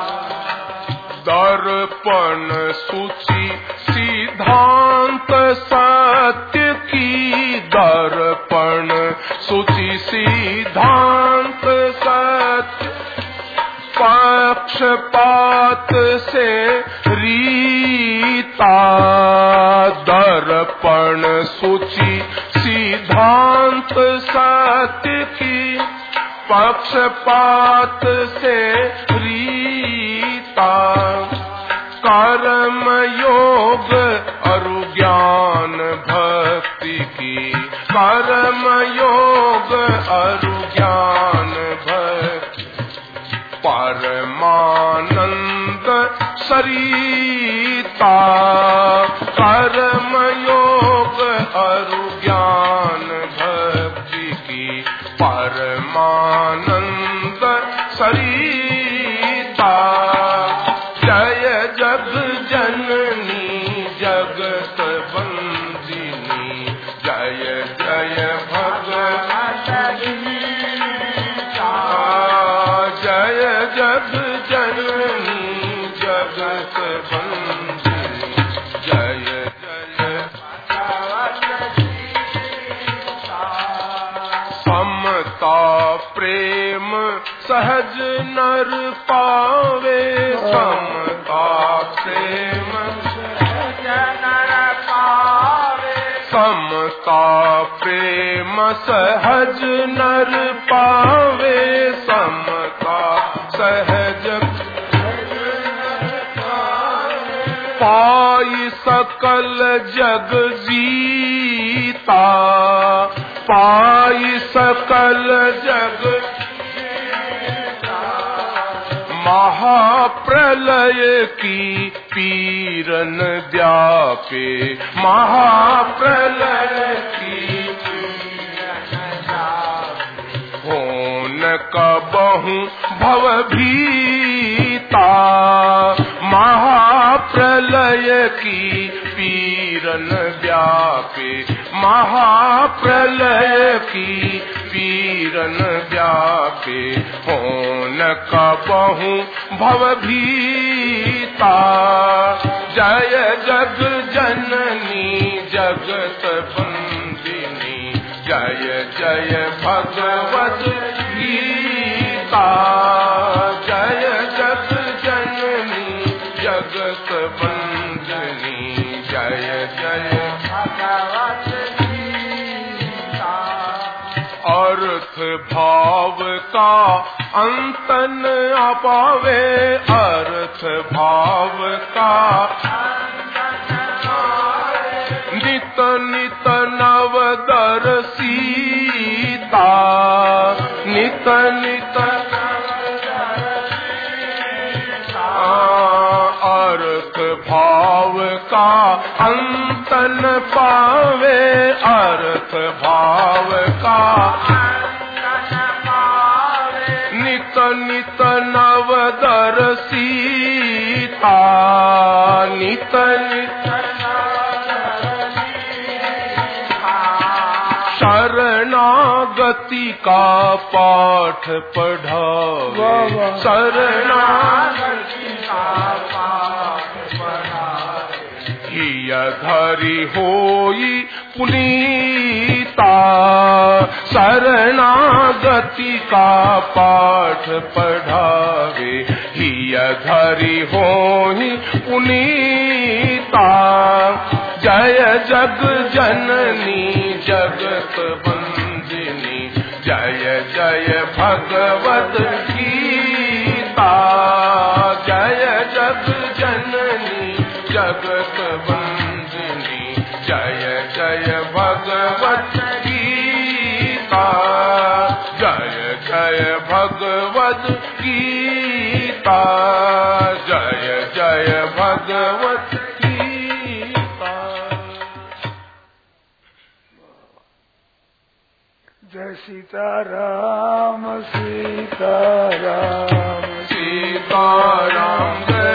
दर्पण सूचि सिद्धांत सत्य की दर्पण सूचि सिद्धांत सत्य पक्षपात से रीता दर्पण सूचि सिद्धांत सत्य की पक्षपात से रीता कर्म योग और ज्ञान भक्ति की कर्म योग और ज्ञान भक्ति परमानंद सरिता कर्म योग और ज्ञान भक्ति की परमानंद सरिता जय जग जननी जगत वंदिनी जय जय भगवद गीता जय जग जननी जगत वंदिनी जय जय भगवद गीता समता प्रेम सहज नर पावे समता प्रेम सहज नर पावे समता प्रेम सहज नर पावे समता सहज पाई सकल जग जीता पाई सकल जग महाप्रलय की पीरन व्यापे महाप्रलय की होन कबहु भव भीता महाप्रलय की पीरन व्यापे महाप्रलय की पीरन व्यापे होन कबहु भव भीता जय जग जननी जगत वंदिनी जय जय भगवद गीता जय जग जननी जगत वंदिनी जय जय भगवद गीता अर्थ भाव का अंत न पावे अर्थ भाव का नित नित नव दर्शिता नित नित अर्थ भाव का अंत न पावे, अर्थ भाव का अंत न पावे। नित नित नव दर्शिता, नित नित शरणागति का पाठ पढ़ावे, शरणागति का पाठ पढ़ावे। हिय धरि होई पुनीता, शरणागति का पाठ पढ़ावे। हिय धरि होई पुनीता, जय जग जननी जगत बंदिनी, जय जय भगवत गीता। जय जग जननी जगत बंदिनी, जय जय भगवत गीता। जय जय भगवत गीता, जय जय भगवत गीता। जय सीताराम सीताराम सीताराम जय